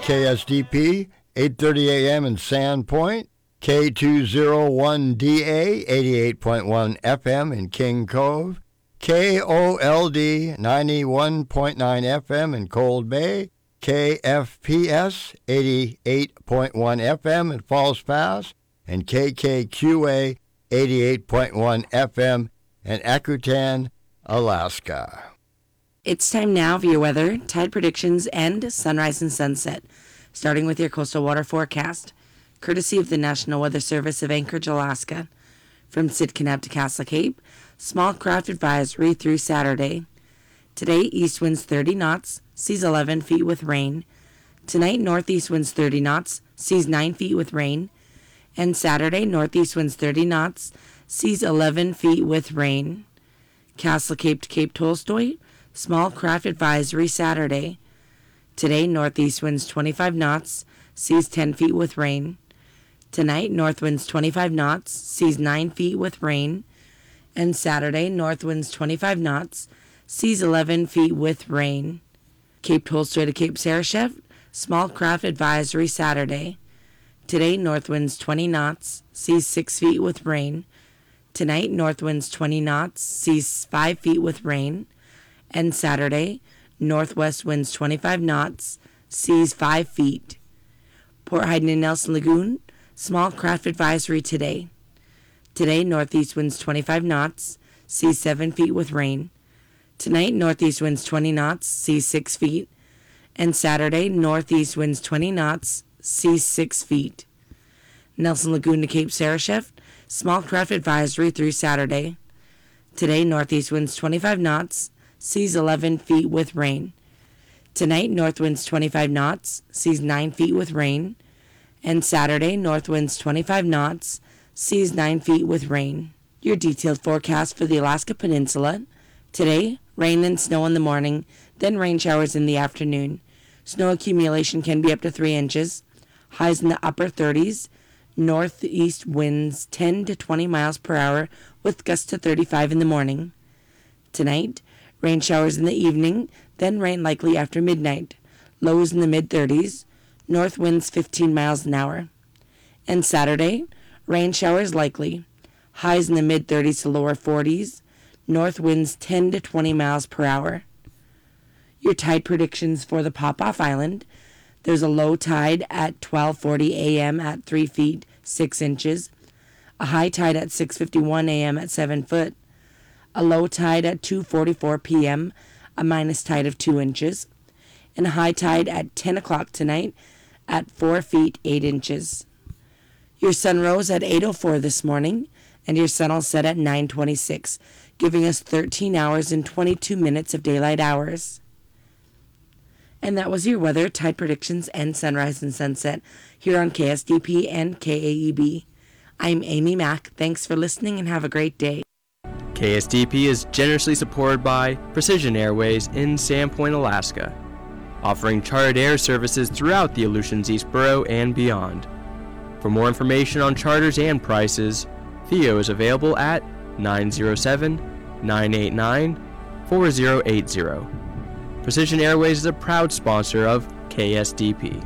KSDP, 8:30 a.m. in Sandpoint, K201DA, 88.1 FM in King Cove, KOLD, 91.9 FM in Cold Bay, KFPS, 88.1 FM in Falls Pass, and KKQA, 88.1 FM in Akutan, Alaska. It's time now for your weather, tide predictions, and sunrise and sunset, starting with your coastal water forecast, courtesy of the National Weather Service of Anchorage, Alaska. From Sitka to Castle Cape, small craft advisory through Saturday. Today, east winds 30 knots, seas 11 feet with rain. Tonight, northeast winds 30 knots, seas 9 feet with rain. And Saturday, northeast winds 30 knots, seas 11 feet with rain. Castle Cape to Cape Tolstoy, small craft advisory Saturday. Today, northeast winds 25 knots, seas 10 feet with rain. Tonight, north winds 25 knots, seas 9 feet with rain. And Saturday, north winds 25 knots, seas 11 feet with rain. Cape Tolstoy to Cape Sarashef, small craft advisory Saturday. Today, north winds 20 knots, seas 6 feet with rain. Tonight, north winds 20 knots, seas 5 feet with rain. And Saturday, northwest winds 25 knots, seas 5 feet. Port Heiden and Nelson Lagoon, small craft advisory today. Today, northeast winds 25 knots, seas 7 feet with rain. Tonight, northeast winds 20 knots, seas 6 feet. And Saturday, northeast winds 20 knots, seas 6 feet. Nelson Lagoon to Cape Sarashef, small craft advisory through Saturday. Today, northeast winds 25 knots, seas 11 feet with rain. Tonight, north winds 25 knots, seas 9 feet with rain. And Saturday, north winds 25 knots, seas 9 feet with rain. Your detailed forecast for the Alaska Peninsula. Today, rain and snow in the morning, then rain showers in the afternoon. Snow accumulation can be up to 3 inches. Highs in the upper 30s. Northeast winds 10 to 20 miles per hour with gusts to 35 in the morning. Tonight, rain showers in the evening, then rain likely after midnight. Lows in the mid-30s. North winds 15 miles an hour. And Saturday, rain showers likely. Highs in the mid-30s to lower 40s. North winds 10 to 20 miles per hour. Your tide predictions for the Popoff Island. There's a low tide at 12:40 a.m. at 3 feet 6 inches. A high tide at 6:51 a.m. at 7 foot. A low tide at 2:44 p.m., a minus tide of 2 inches. And a high tide at 10 o'clock tonight at 4 feet 8 inches. Your sun rose at 8:04 this morning, and your sun will set at 9:26, giving us 13 hours and 22 minutes of daylight hours. And that was your weather, tide predictions, and sunrise and sunset here on KSDP and KAEB. I'm Amy Mack. Thanks for listening and have a great day. KSDP is generously supported by Precision Airways in Sandpoint, Alaska, offering chartered air services throughout the Aleutians East Borough and beyond. For more information on charters and prices, Theo is available at 907-989-4080. Precision Airways is a proud sponsor of KSDP.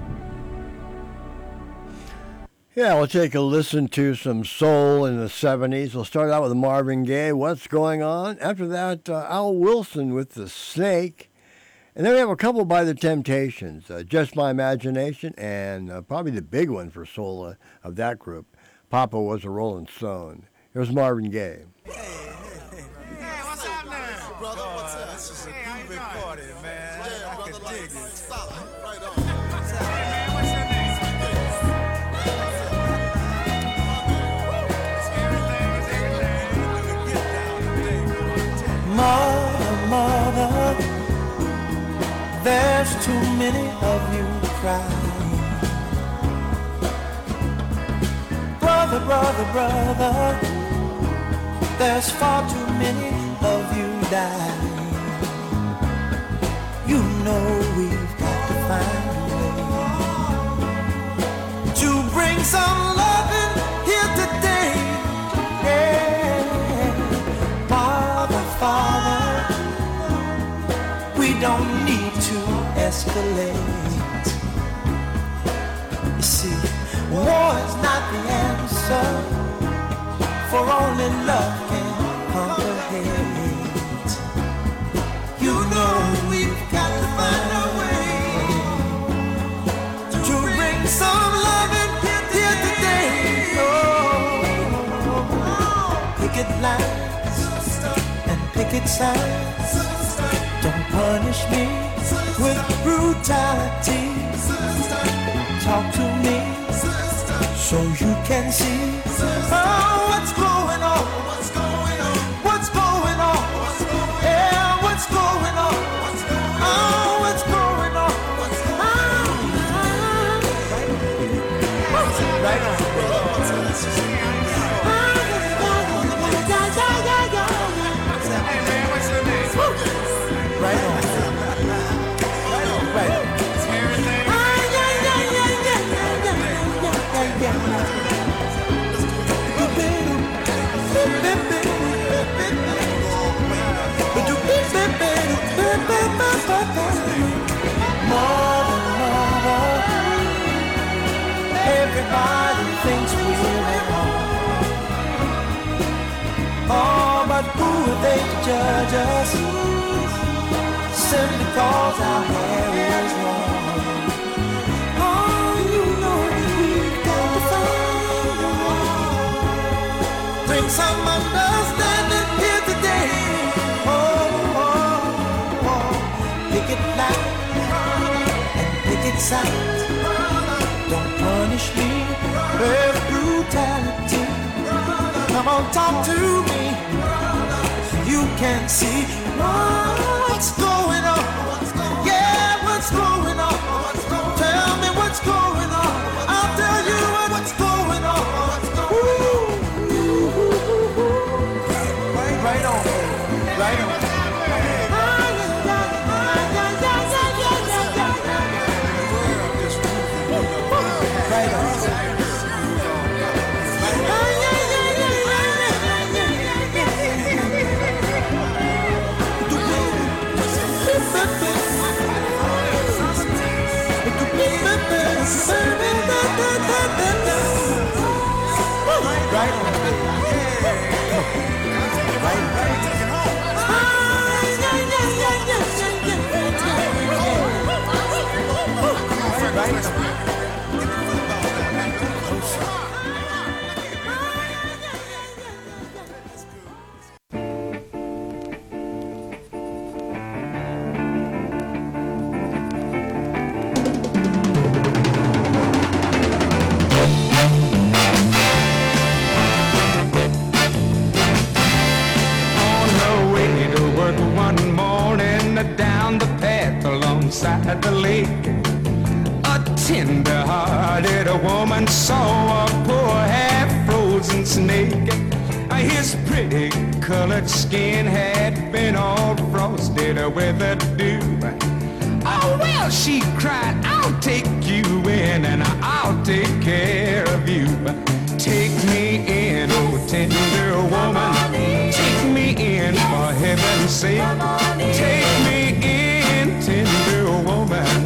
Yeah, we'll take a listen to some soul in the 70s. We'll start out with Marvin Gaye, What's Going On? After that, Al Wilson with The Snake. And then we have a couple by The Temptations, Just My Imagination, and probably the big one for soul of that group, Papa Was a Rolling Stone. Here's Marvin Gaye. Hey, what's up now? Brother, what's up? This is a groovy party, man. Yeah, I can dig it. Solid. Right on. Hey, man, what's your name? Mother, mother, there's too many of you crying. Brother, brother, brother, there's far too many of you dying. You know we've got to find a way to bring some loving here today. Yeah. Father, Father, we don't need to escalate. only love can conquer hate. You know we've got to find a way to bring some love in here today. Oh, picket lines and picket signs. Don't punish me with brutality. Talk to me so you can see what's going on. What's going on? What's going on? Yeah, what's going on? Oh, what's going on? Right on. Right on. Right on. Everybody thinks we're at home. Oh, but who are they to judge us? Simply cause our hair is long. Oh, you know we've got to find a way. Bring some understanding here today. Oh, oh, oh. Pick it loud and pick it sound. Don't punish me with brutality. Come on, talk to me so you can see what's going on. Yeah, what's going on? Tell me what's going on. I'll tell you what's going on. Ooh. Right on, right on. Right on. At the lake, a tender-hearted woman saw a poor half-frozen snake. His pretty colored skin had been all frosted with the dew. Oh well, she cried, I'll take you in and I'll take care of you. Take me in, oh tender woman, take me in for heaven's sake. Take me in, tender woman,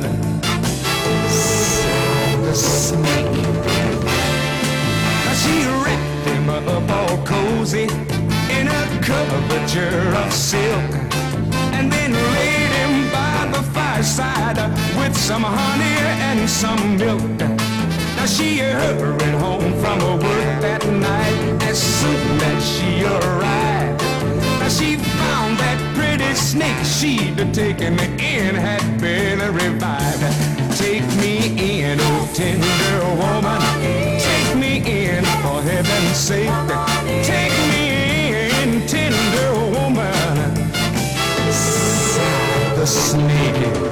sighed the snake. Now she wrapped him up all cozy in a coverture of silk, and then laid him by the fireside with some honey and some milk. Now she hurried home from her work that night as soon as she arrived. Now she found that pretty snake she'd taken in had been revived. Take me in, oh tender woman, take me in for heaven's sake. Take me in, tender woman, sighed the snake.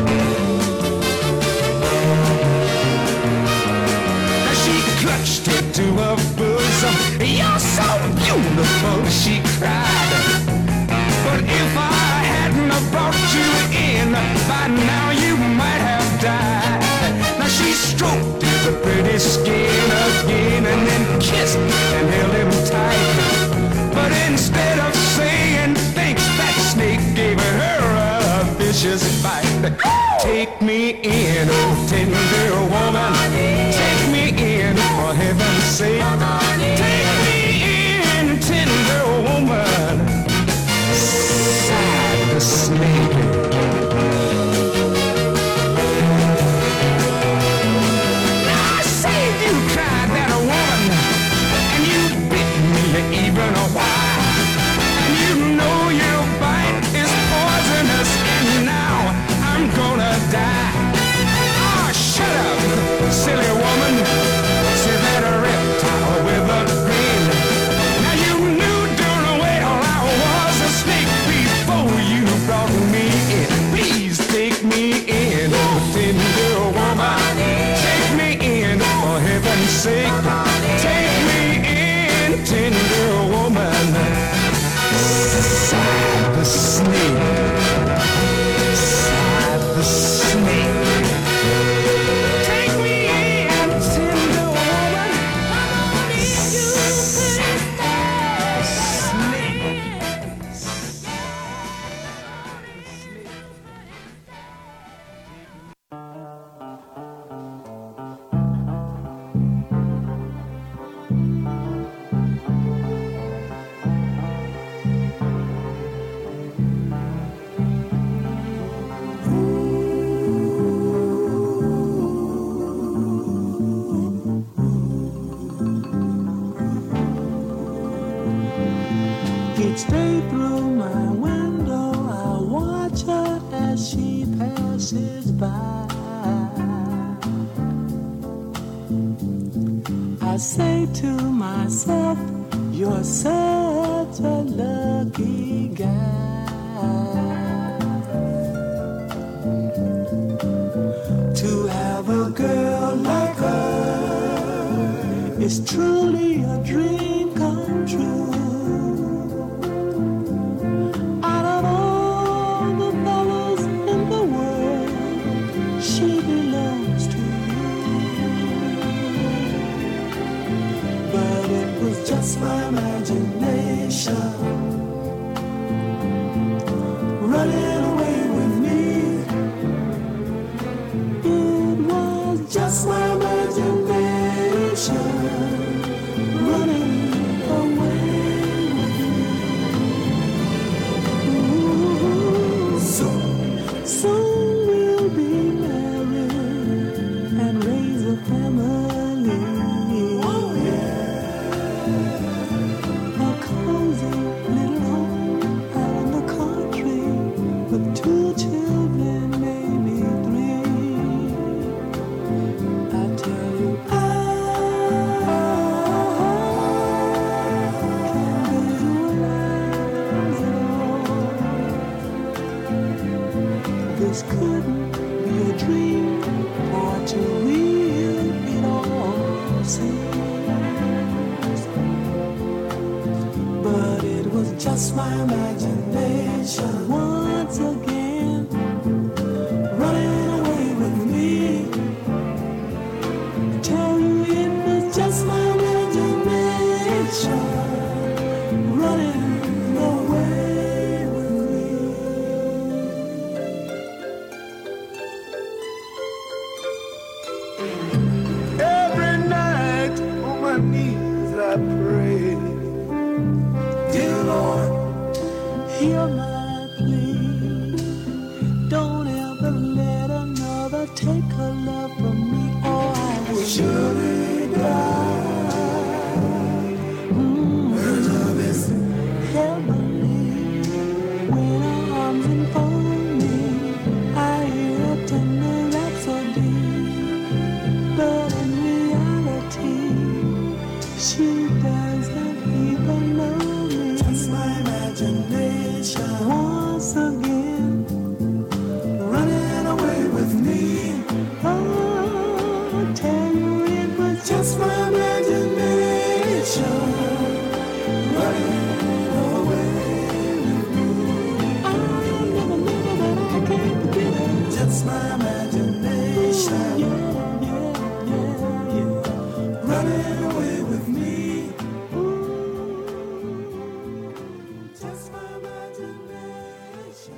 Clutched her to her bosom. You're so beautiful, she cried. But if I hadn't have brought you in, by now you might have died. Now she stroked his pretty skin again and then kissed and held him tight. But instead of saying thanks, that snake gave her a vicious bite. Take me in, oh tender woman, take me in for heaven's sake. Take me in, tender Straight through my window, I watch her as she passes by. I say to myself, you're such a lucky guy to have a girl like her. It's truly a dream come true. Out of all the fellas in the world, she belongs to you. But it was just my imagination running away with me. It was just my imagination running away with me. Soon we'll be married and raise a family. Oh yeah. A cozy little home out in the country with 2 children, maybe 3. I tell you, I can't visualize it all. This couldn't be a dream, or too real it all seems. But it was just my imagination once again running away with me. Tell you it was just my imagination running away with me. Every night on my knees I pray, dear Lord, hear my plea. Don't ever let another take her love from me, or I will surely die. Her love is heavenly. When her arms enfold me, I hear a tender rhapsody. But in reality, she doesn't even know me. Just my imagination once again running away with me. Oh, tell you it was just my imagination running away with me. I never knew that I can't forget it. Just my imagination. Yeah. Running away with me. Ooh, just my imagination.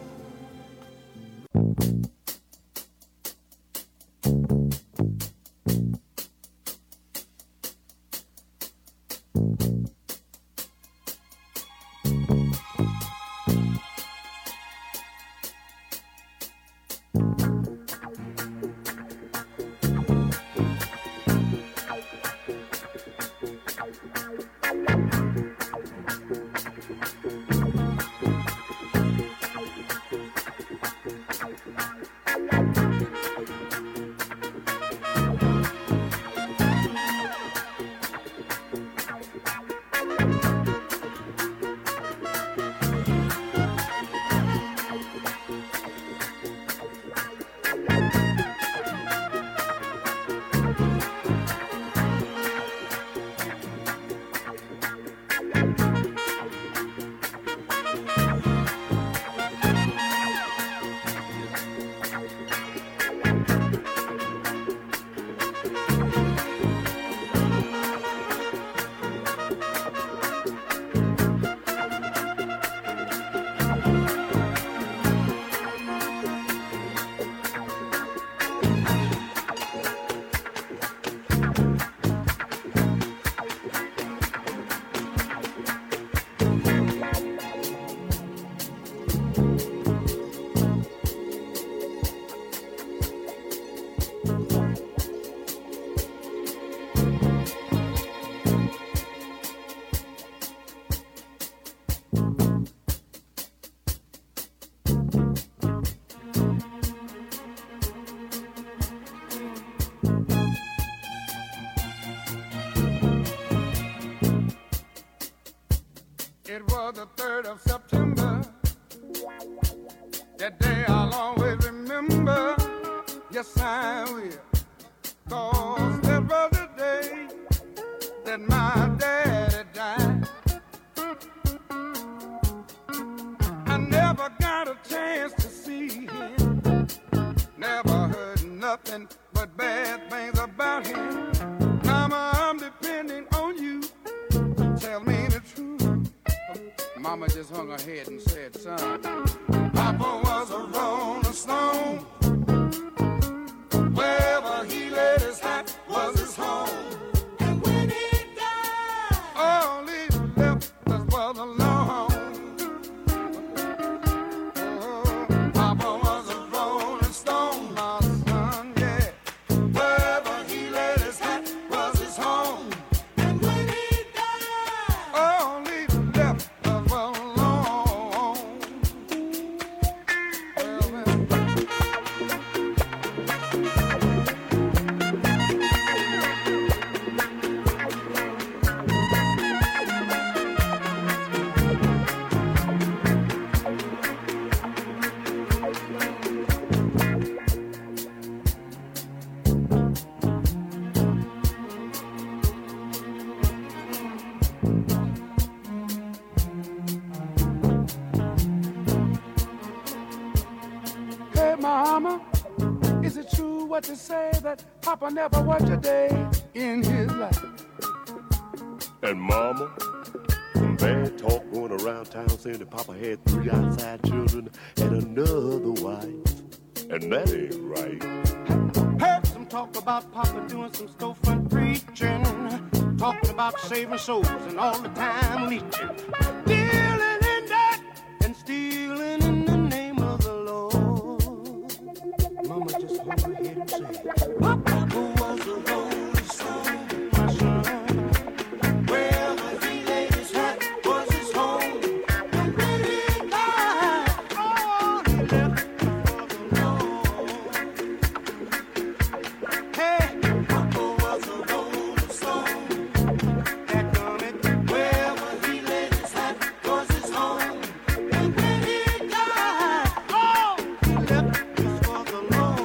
23rd of September. That day I'll always remember. Yes, I will. 'Cause that was the day that my daddy died. I never got a chance to see him. Never heard nothing but bad things about him. Mama, I'm depending on you. Tell me the truth. Mama just hung her head and said, son, Papa was a rolling stone. Wherever he laid his hat was his home. And when he died, all he left us was alone. Oh, Papa was a rolling stone, my son, yeah. Wherever he laid his hat was his home. And when he died, all he left us was alone. Hey, Mama, is it true what they say that Papa never worked a day in his life? And Mama, some bad talk going around town saying that Papa had 3 outside children and another wife. And that ain't right. Heard some talk about Papa doing some storefront preaching, talking about saving souls and all the time leeching, dealing in that and stealing in the name of the Lord. Mama just hung her head and said, Papa was a rolling stone, my son. Wherever he laid his hat was his home. And when he died, all he left was alone. Hey, Papa was a rolling stone. That done it. Wherever he laid his hat was his home. And when he died, all he left us was alone.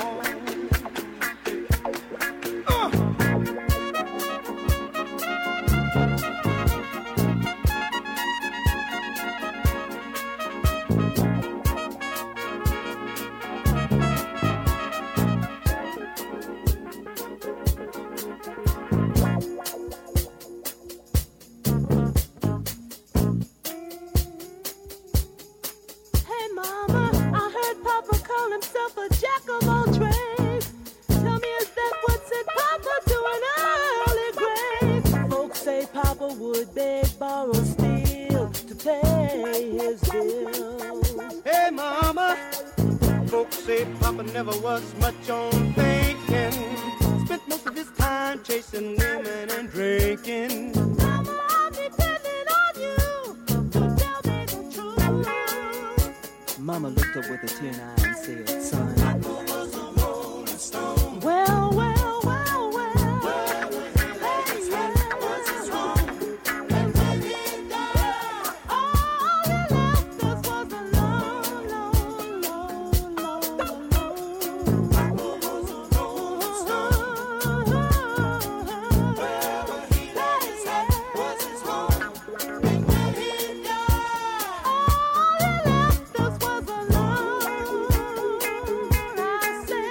Hey, Mama, I heard Papa call himself a jack of all trades. Tell me, is that what sent Papa to an early grave? Folks say Papa would beg, borrow, steal to pay his bills. Hey, Mama, folks say Papa never was much on thinking. Spent most of his time chasing women and drinking. Mama, I'm depending on you to tell me the truth. Mama looked up with a tear in her eye and said, son, Well, well, well, well. Hey, yeah. And when he died, all he left us was alone, alone, alone, alone, alone. Papa was a rolling stone. Wherever he laid his hat was his home. And when he died, all he left us was alone. I said,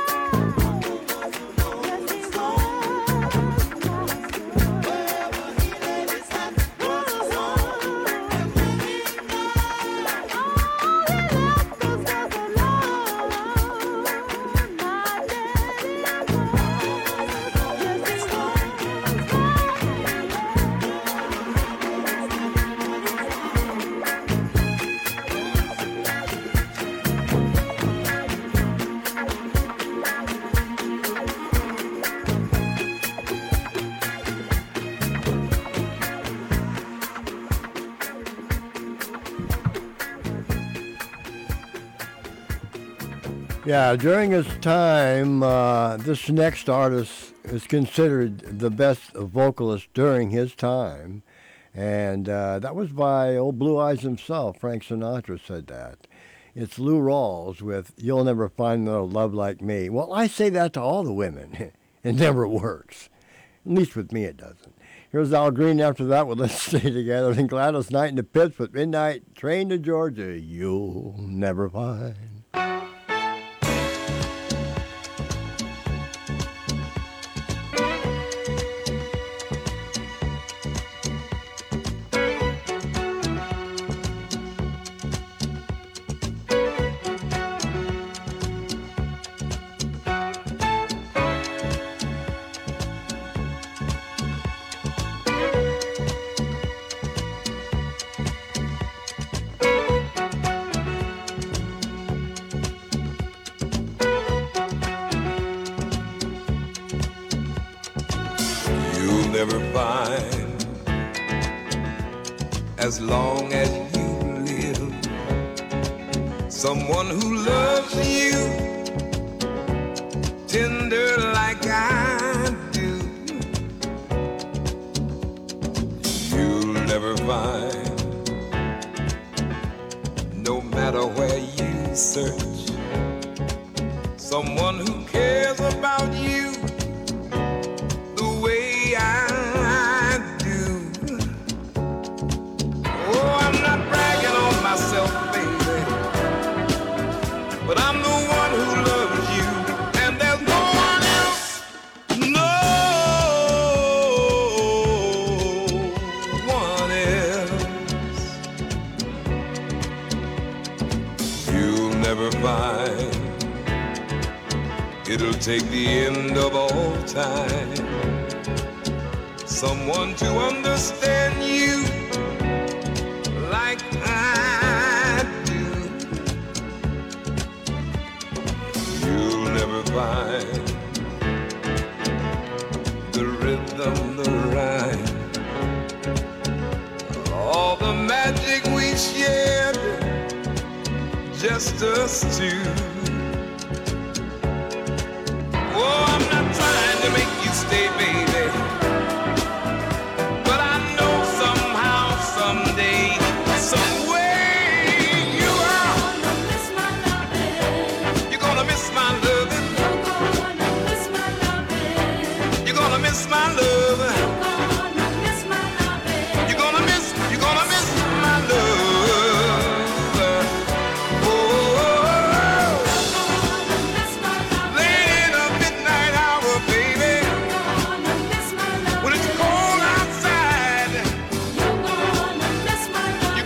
Yeah, during his time, this next artist is considered the best vocalist during his time. And that was by old Blue Eyes himself. Frank Sinatra said that. It's Lou Rawls with You'll Never Find No Love Like Me. Well, I say that to all the women. It never works. At least with me it doesn't. Here's Al Green after that with Let's Stay Together. And Gladys Knight in the Pits with Midnight Train to Georgia. You'll never find. Never find, as long as you live, someone who loves you tender like I do. You'll never find, no matter where you search, someone who cares about you the way I do. Oh, I'm not bragging on myself, baby, but I'm the one who loves you, and there's no one else, no one else. You'll never find, it'll take the end of all time, someone to understand you like I do. You'll never find the rhythm, the rhyme, all the magic we shared, just us two. Oh, I'm not trying to make you stay, baby, but I know somehow, someday, some way you are. You're gonna miss my loving. You're gonna miss my loving. You're gonna miss my love. Oh, late in the midnight hour, baby, when it's cold outside, you're gonna miss my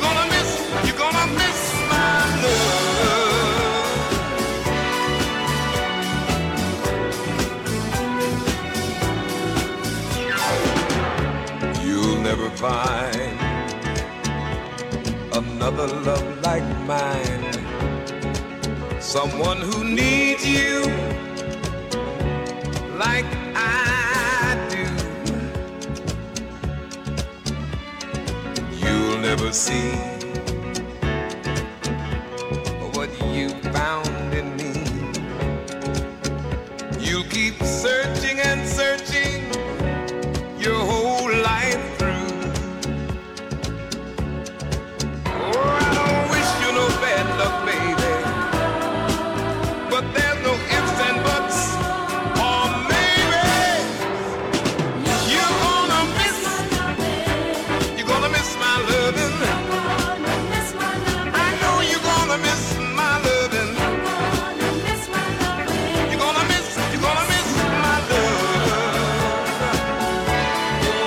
love. You'll never find another love like mine, someone who needs you like I do. You'll never see what you found in me. You'll keep searching and searching your whole life through. Oh, I don't wish you no bad luck, baby, but there's no ifs and buts, or maybe you're gonna miss my loving. I know you're gonna miss my loving. You're gonna miss my love.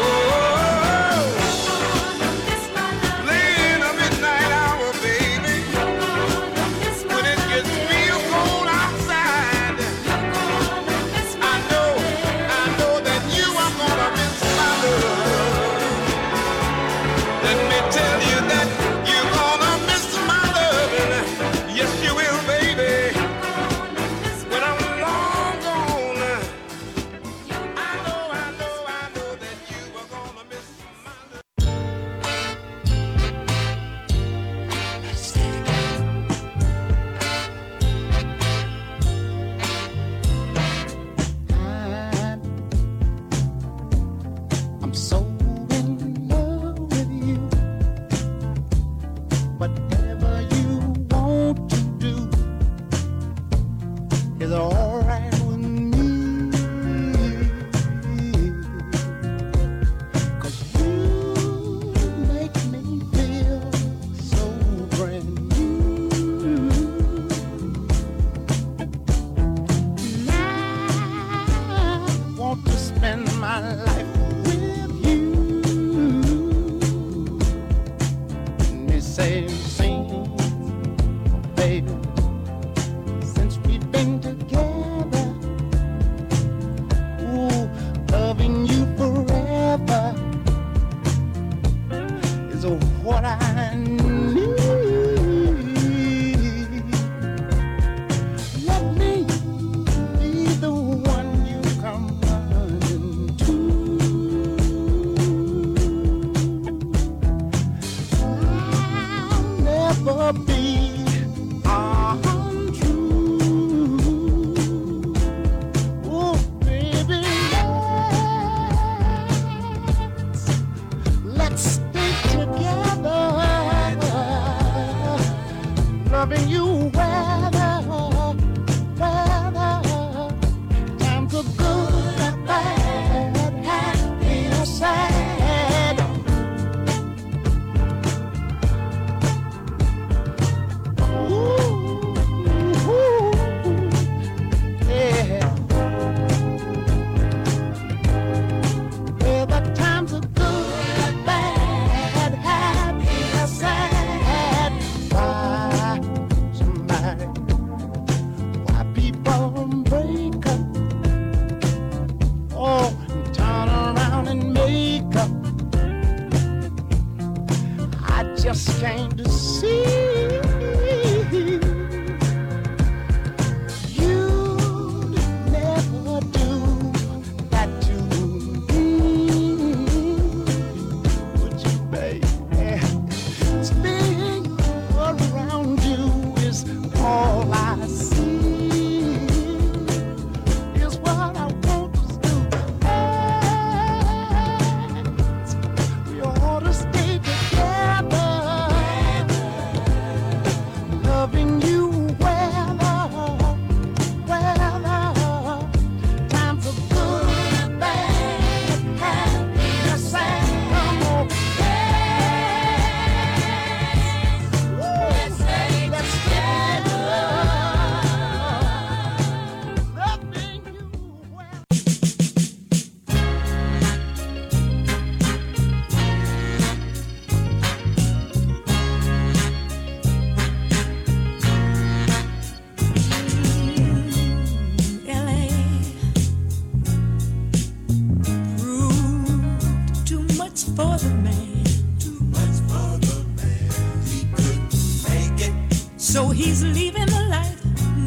for the man. Too much for the man. He couldn't make it. So he's leaving the life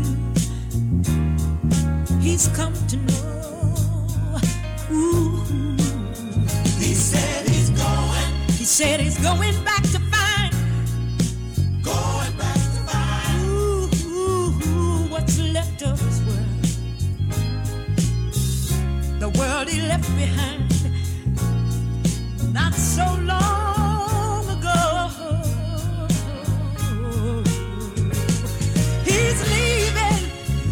he's come to know. Ooh. He said he's going. He said he's going back to find. Going back to find. Ooh, what's left of his world. The world he left behind. Not so long ago. He's leaving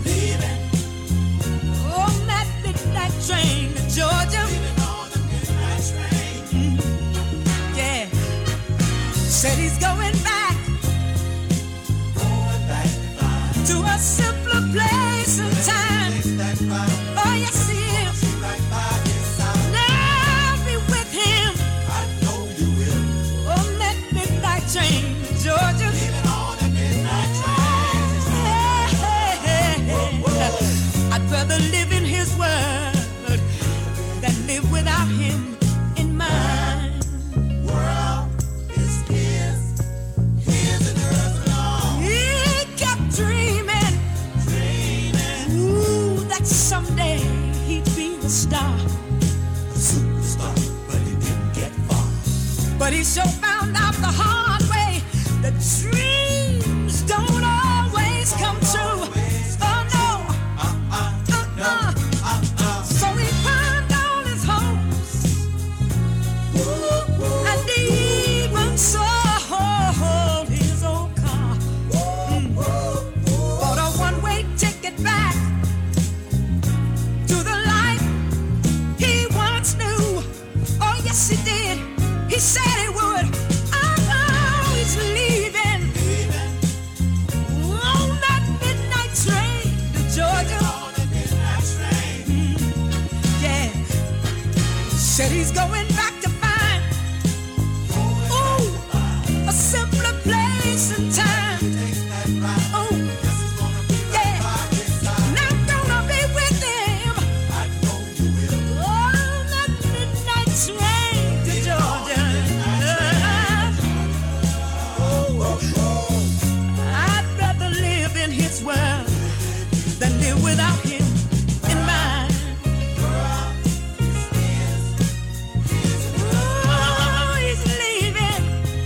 on that midnight train to Georgia. Leaving on the midnight train. Yeah. Said he's going back to a simpler place and time. Oh yes he is. I'll be with him. I know you will. On that midnight train to Georgia. Leaving on that midnight train. I'd rather live in his world than live without him in mine. World is his and hers alone. He kept dreaming, ooh, that someday he'd be a star, a superstar, but he didn't get far. But he sure found out the hard way that dreams don't always come true. Oh no, so he pawned all his hopes, and he even sold his old car. Bought a one-way ticket back to the life he once knew. Oh yes he did. He said he would. Oh, he's leaving on that midnight train to Georgia. Yeah. Said he's going back to find, ooh, a simpler place and time. Oh, yeah. And I'm gonna be with him on that midnight train to Georgia. I'd rather live in his world than live without him in mine. Oh, he's leaving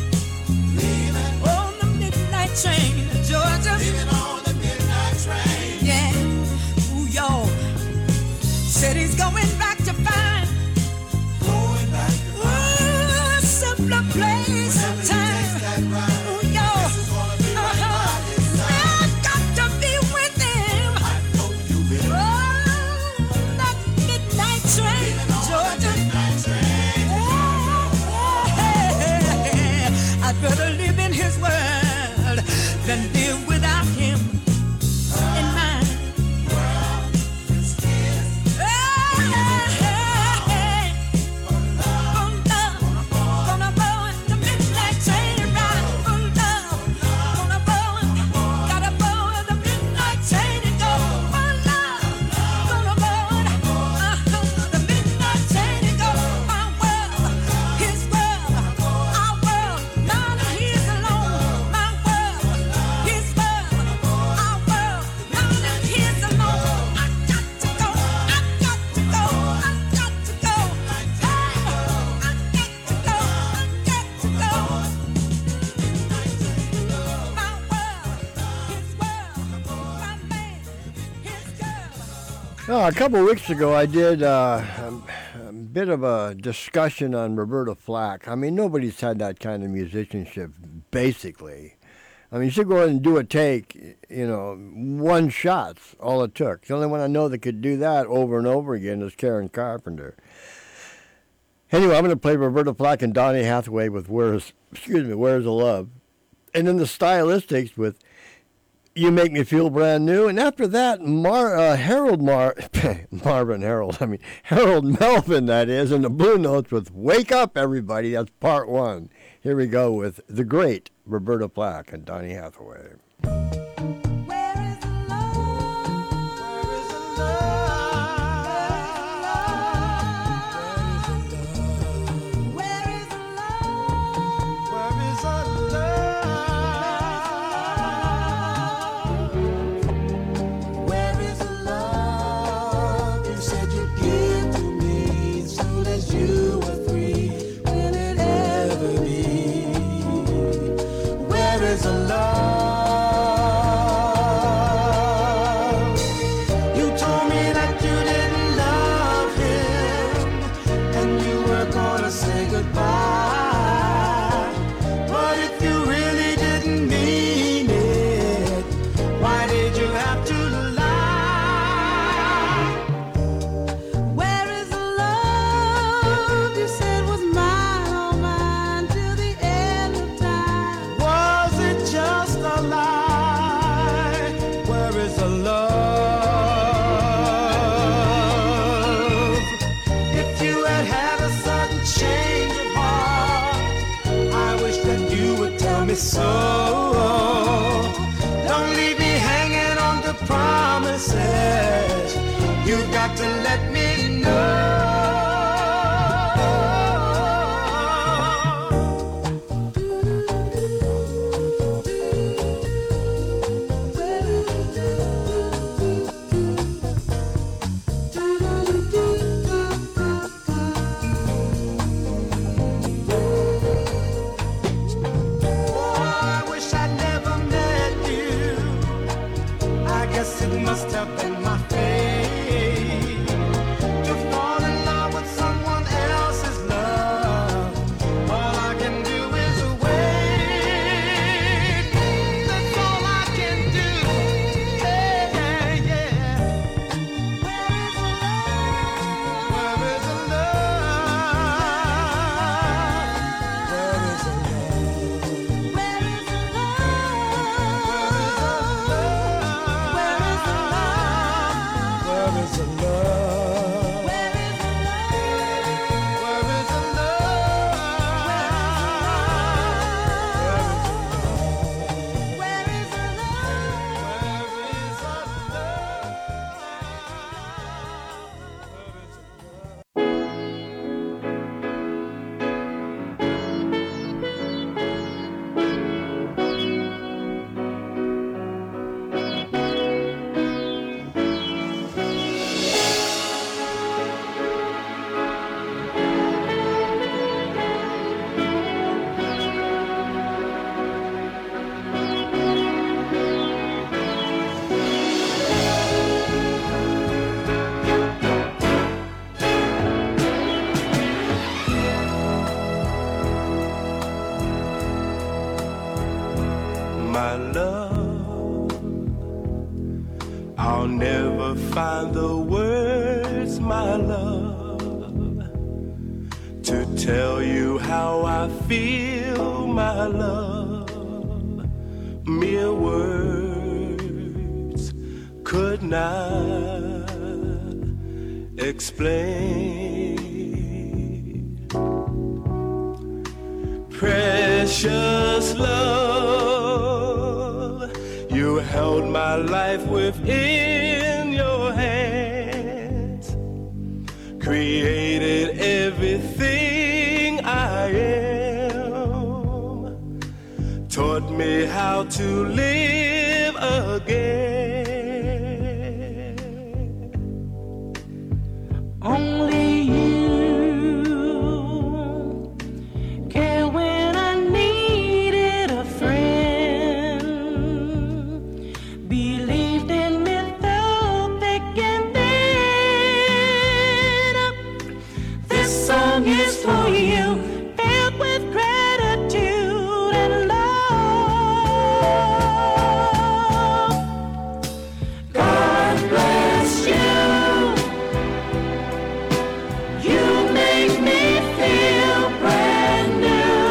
on the midnight train to Georgia. Leaving on the midnight train. Yeah. Ooh, y'all. Said he's going back to find. Ooh, a simpler place and time. Ooh, y'all. I've got to be with him. Oh, that midnight train to Georgia. I'd rather live in his world than live without him in mine. Gonna board the midnight train and ride for love. Gonna board, gotta board the midnight train and go for love. Gonna board the midnight train and go. My world, his world, our world. None of his alone. My world, his world, our world. None of his alone. I got to go. I got to go. I got to go. Hey, I got to go. I got to go. My world, his world, my man, his girl. A couple of weeks ago, I did a bit of a discussion on Roberta Flack. I mean, nobody's had that kind of musicianship, basically. I mean, you should go ahead and do a take, one shot's all it took. The only one I know that could do that over and over again is Karen Carpenter. Anyway, I'm going to play Roberta Flack and Donny Hathaway with Where's the Love. And then the Stylistics with You Make Me Feel Brand New. And after that, Harold Melvin, that is, and the Blue Notes with Wake Up, Everybody. That's part one. Here we go with the great Roberta Flack and Donny Hathaway. Where is the love? Where is the love? Where is me so. Don't leave me hanging on to promises. You've got to let me know. Must have been my fate to fall in love with someone else's love. All I can do is wait. That's all I can do. Yeah, yeah. Where is the love? Where is the love? Where is the love? Where is the love? Where is the love? Where is the love? Where is the my love? I'll never find the words, my love, to tell you how I feel, my love. Mere words could not explain. Precious love, you held my life within your hands, created everything I am, taught me how to live again. Only you care when I needed a friend, believed in me through thick and thin. This song is for you, filled with gratitude and love. God bless you. You make me feel brand new.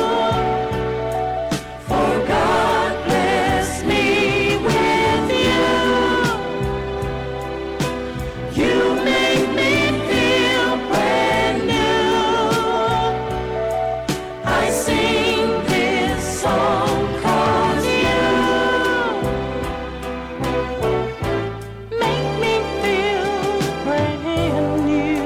For God bless me with you. You make me feel brand new. I sing this song 'cause you make me feel brand new.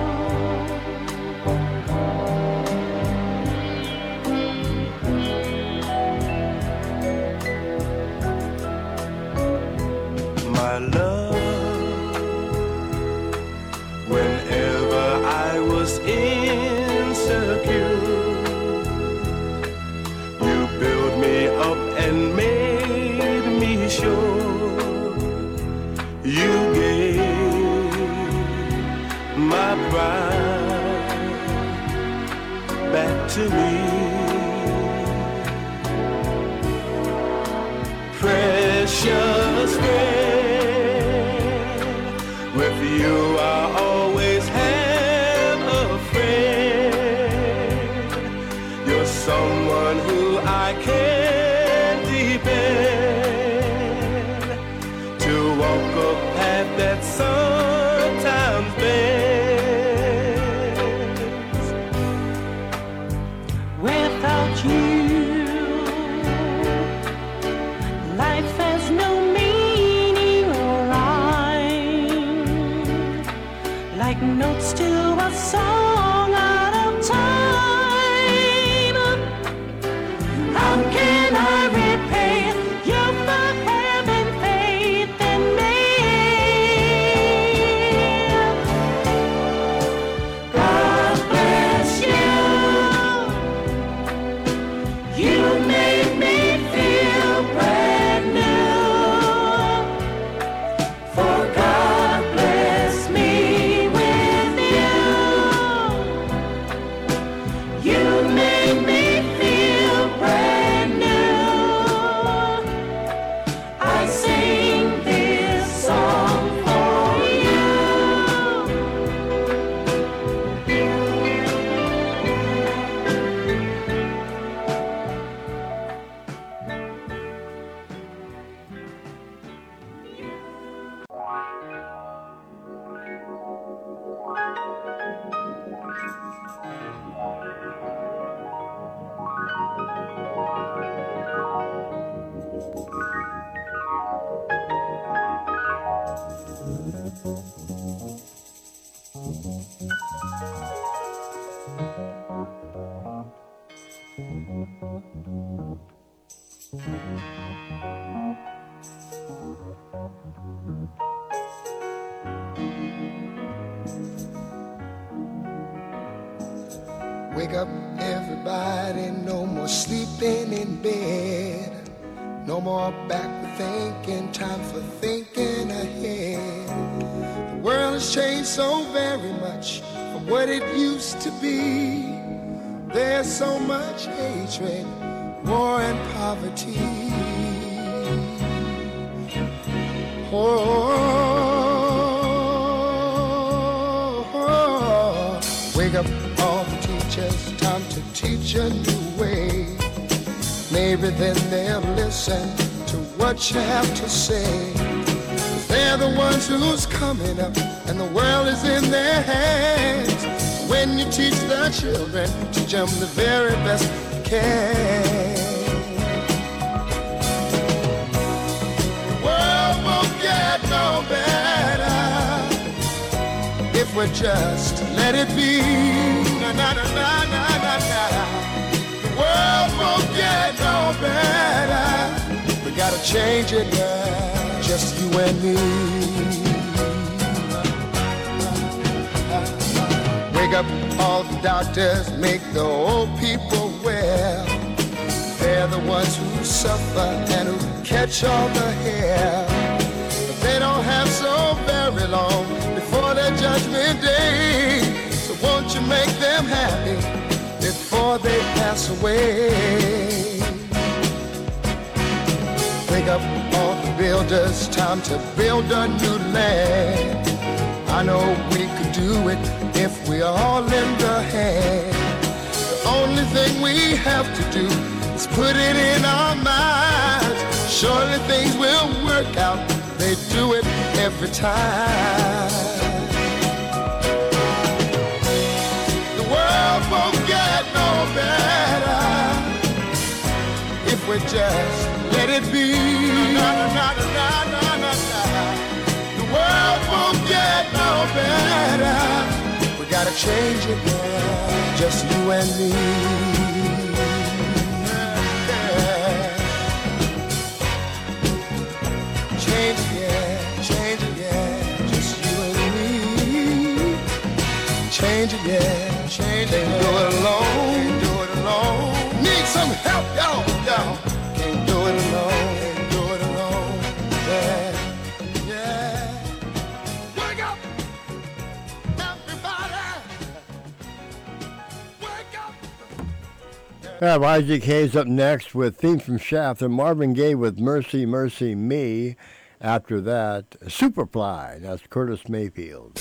My love, whenever I was insecure, you built me up and made me sure. You gave my pride back to me. Precious friend, with you I always have a friend. You're someone who I can depend, to walk a path that sometimes bends. Without you, like notes to a song out of time. How can I repay you for having faith in me? God bless you. You made me feel brand new. For God bless me with you. You made me feel brand new. I sing this song for you. Wake up, everybody, no more sleeping in bed. No more backward thinking, time for thinking ahead. The world has changed so very much from what it used to be. There's so much hatred, war and poverty. Oh, wake up all the teachers, time to teach a new way. Maybe then they'll listen to what you have to say. 'Cause they're the ones who's coming up, and the world is in their hands. When you teach the children, teach them the very best you can. The world won't get no better if we just let it be. Na na na na na na na. The world won't get no better. We gotta change it now, just you and me. Wake up all the doctors, make the old people well. They're the ones who suffer and who catch all the hair. But they don't have so very long before their judgment day. So won't you make them happy before they pass away? Wake up all the builders, time to build a new land. I know we could do it if we all lend a hand. The only thing we have to do is put it in our minds. Surely things will work out, they do it every time. The world won't get no better if we just let it be. Na, na, na, na, na, na, na, na. The world won't get no better. We gotta change it now, just you and me. Yeah. Change it, yeah, change it, yeah, just you and me. Change it, yeah, change it. Can't do it alone, can't do it alone. Need some help, y'all, y'all. Can't do it alone, can't do it alone. Yeah, yeah. Wake up, everybody. Wake up. I have Isaac Hayes up next with theme from Shaft and Marvin Gaye with Mercy, Mercy Me. After that, Superfly, that's Curtis Mayfield.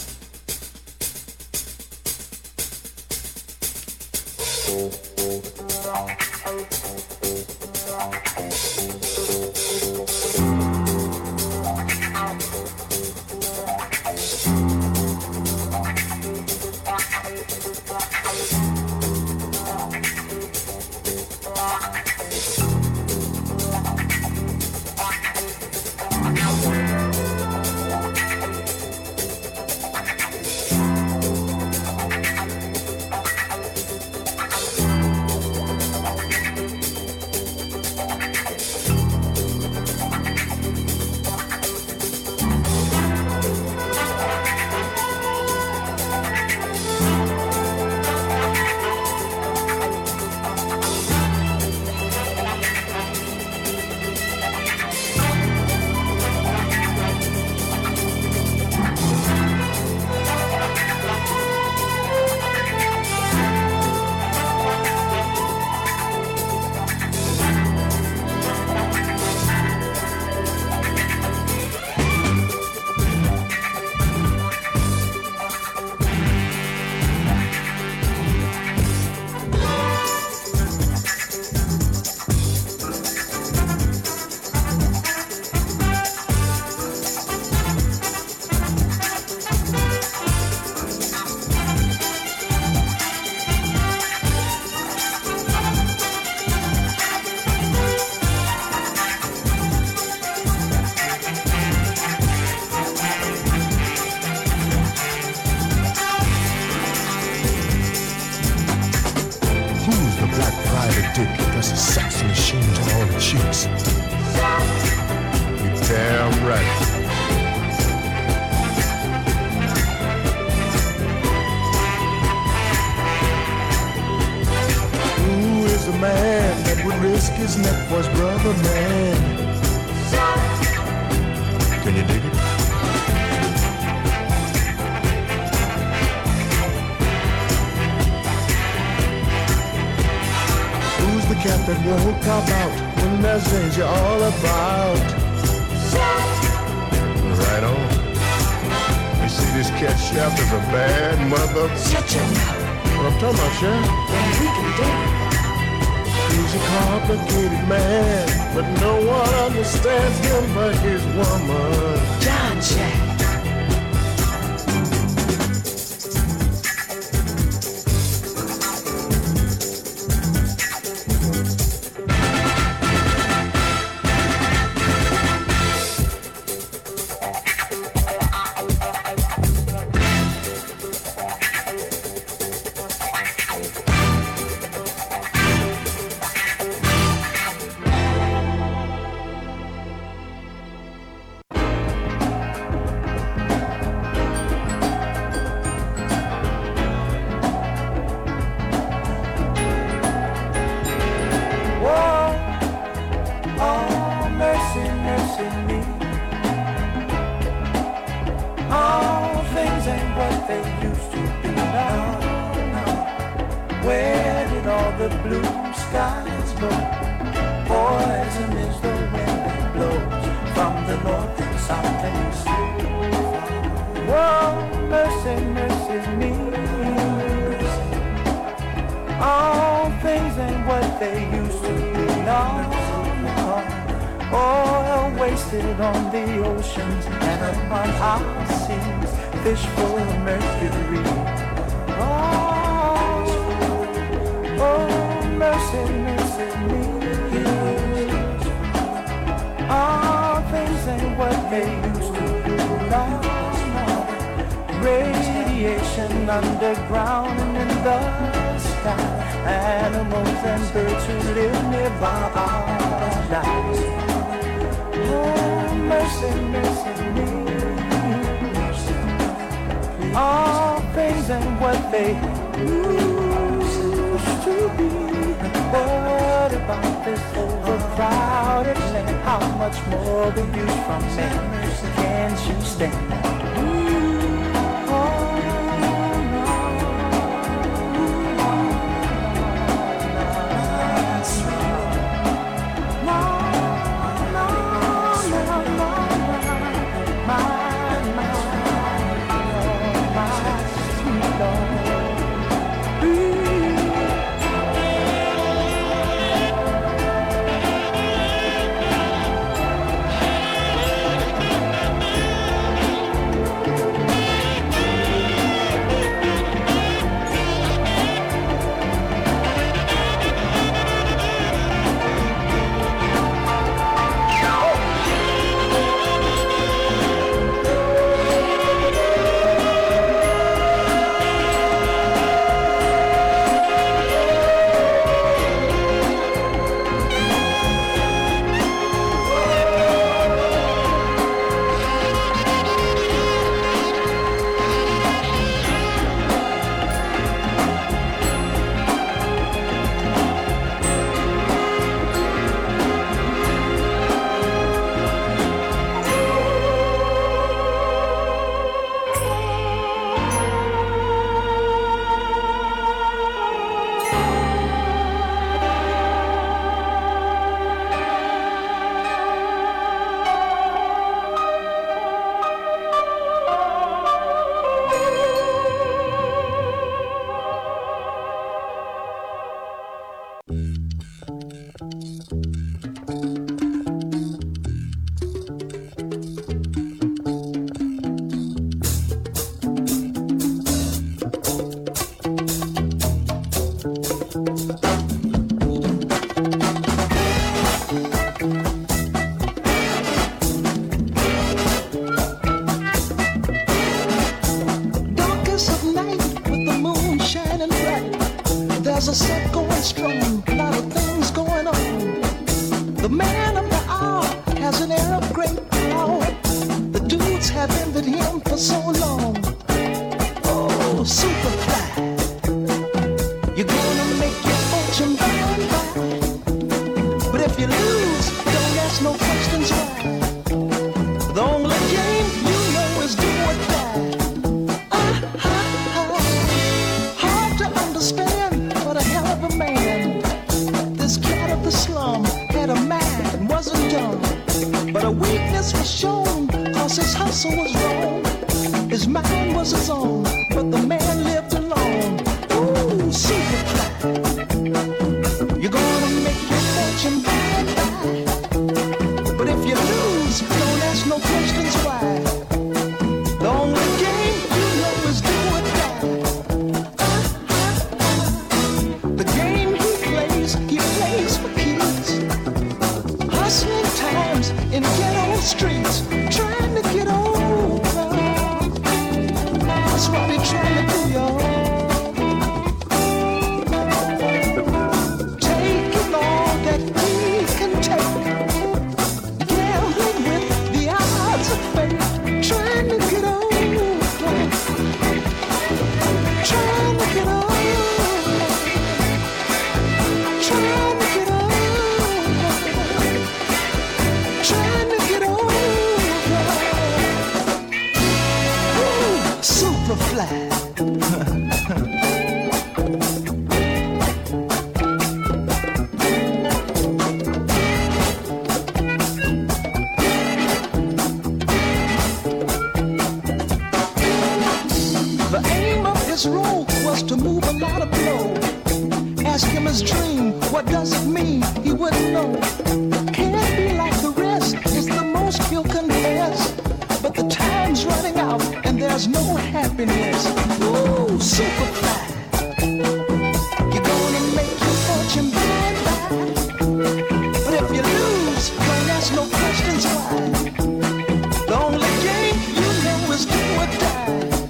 got a dick that's a sex machine to all the chicks. You damn right. Who is the man that would risk his neck for his brother, man? Can you dig it? Who's the cat that won't cop out when there's danger all about? Right on. You see, this cat Shaft is a bad mother. Shut your mouth. What I'm talking about, Shaft? Then we can date. He's a complicated man, but no one understands him but his woman. John Shaft. On the oceans and upon our seas, fish full of mercury. Oh, mercy, mercy me. All things ain't what they used to be. No, no. Radiation underground and in the sky. Animals and birds who live nearby are dying. Oh, mercy, mercy me. All things ain't what they used to be. What about this overcrowded land? How much more will you from me? Can't you stand? There's a set going strong, a lot of things going on. The man of the hour has an air of great power. The dudes have envied him for so long. Oh, Superfly, you're gonna make your fortune by and by. But if you lose, don't ask no questions why. The only game you know is do or die. Hard to understand, but a hell of a man. This cat of the slum had a mind and wasn't dumb. But a weakness was shown, cause his hustle was wrong. His mind was his own, but the man lived alone. Ooh, Superfly, you're gonna make your fortune by and by. But if you lose, don't ask no questions why. The only game you know is do or die. The game he plays for kids. Hustling times in ghetto streets, trying to get over. That's what they're trying to do, y'all. Taking all that he can take, gambling with the odds of fate, trying to get over, trying to get over, trying to get over, trying to get over. Ooh, Superfly. The aim of his role was to move a lot of blow. Ask him his dream, what does it mean? He wouldn't know. Can't be like the rest, it's the most he'll confess. But the time's running out and there's no happiness. Ooh, Superfly, you're gonna make your fortune by and by. But if you lose, don't ask no questions why. The only game you know is do or die.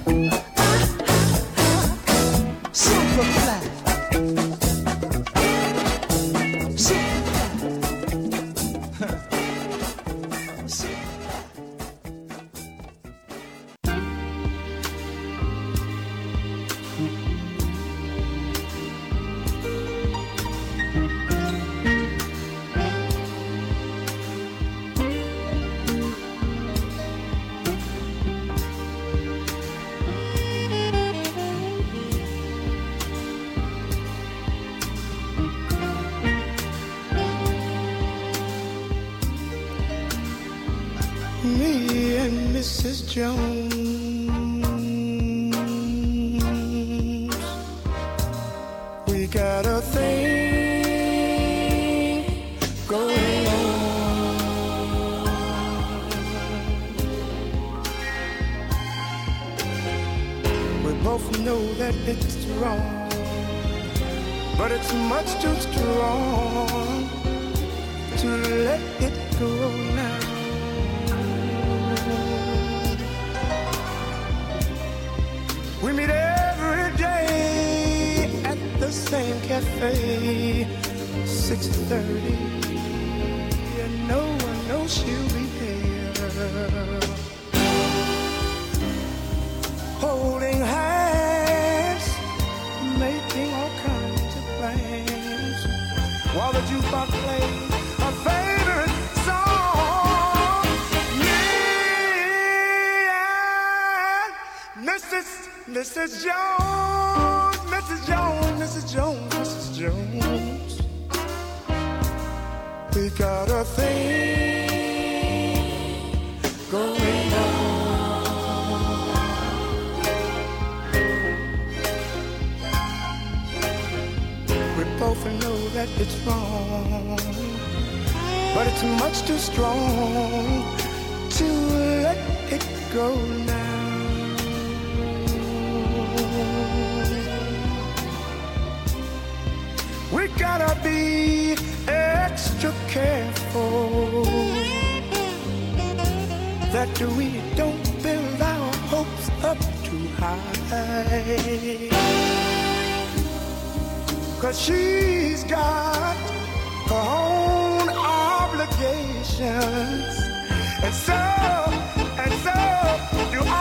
Superfly. Me and Mrs. Jones, we got a thing going on. We both know that it's wrong, but it's much too strong to let it go now. We meet every day at the same cafe, 6:30, and no one knows she'll be there. Holding hands, making all kinds of plans, while the jukebox plays a favorite song. Yeah, Mrs. Jones, Mrs. Jones, Mrs. Jones, Mrs. Jones, we got a thing going on. We both know that it's wrong, but it's much too strong to let it go now. We gotta be extra careful that we don't build our hopes up too high. 'cause she's got her own obligations. And so do I.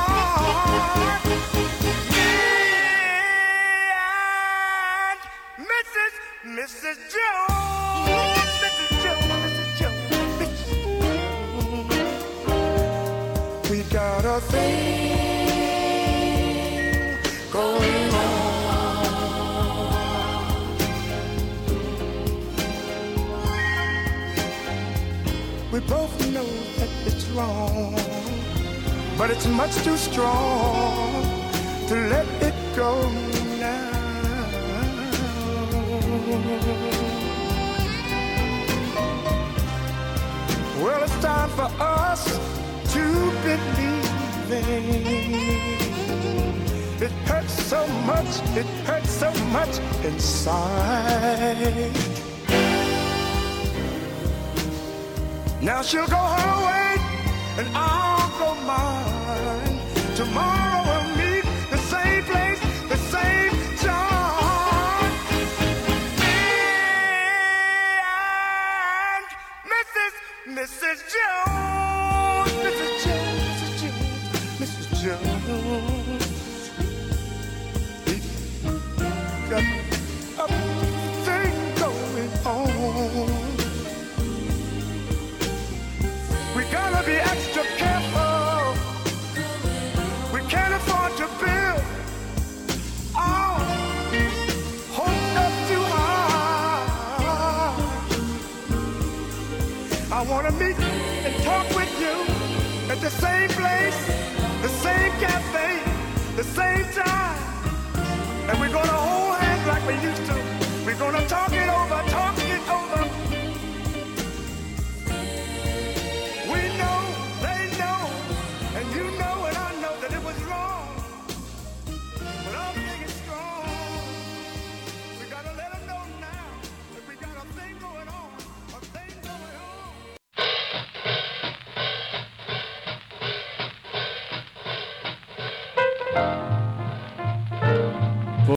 Me and Mrs. Jones, Mrs. Jones. We got a thing going on. We both know that it's wrong, but it's much too strong to let it go now. Well, it's time for us to believe it hurts so much inside. Now she'll go her way and I'll go mine. Tomorrow we'll meet the same place, the same time. Me and Mrs. Jones, Mrs. Jones. Got a thing going on. We gotta be extra careful. We can't afford to build our hopes up too high. I wanna meet and talk with you at the same place.